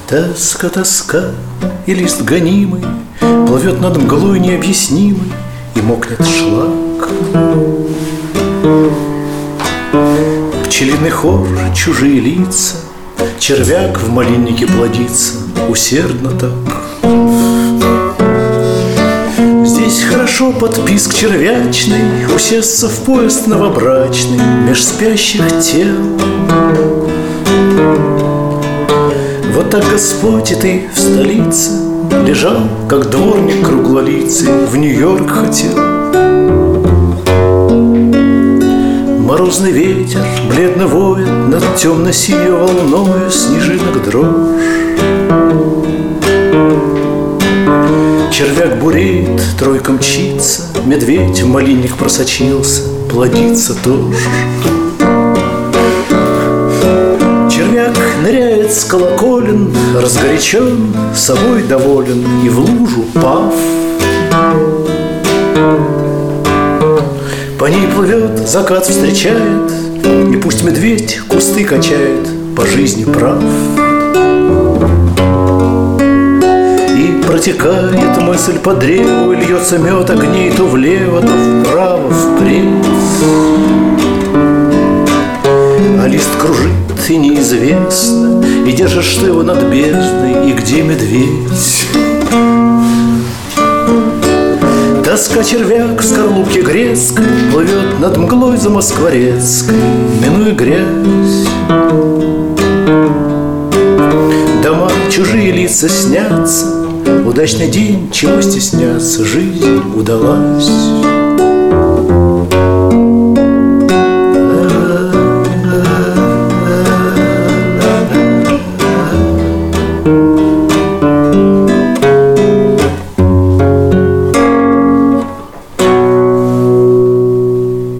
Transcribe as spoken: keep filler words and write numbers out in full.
Тоска, тоска, и лист гонимый плывет над мглой необъяснимой, и мокнет шлак. Пчелиный хор, чужие лица, червяк в малиннике плодится, усердно так. Здесь хорошо под писк червячный усесться в поезд новобрачный меж спящих тел. Вот так Господь и ты в столице лежал, как дворник круглолицый, в Нью-Йорк хотел. Морозный ветер бледно воет над темно-синей волною снежинок дрожь. Червяк буреет, тройка мчится, медведь в малинник просочился, плодится тоже. Червяк ныряет с колоколен, разгорячен, собой доволен, и в лужу пав. По ней плывет, закат встречает, и пусть медведь кусты качает, по жизни прав. И протекает мысль по древу, и льется мед огней то влево, то вправо, впредь. А лист кружит, и неизвестно, и держишь ты его над бездной, и где медведь? Тоска червяк в скорлупке грецкой плывет над мглой замоскворецкой, минуя грязь. Дома, чужие лица снятся, удачный день, чего стесняться, жизнь удалась.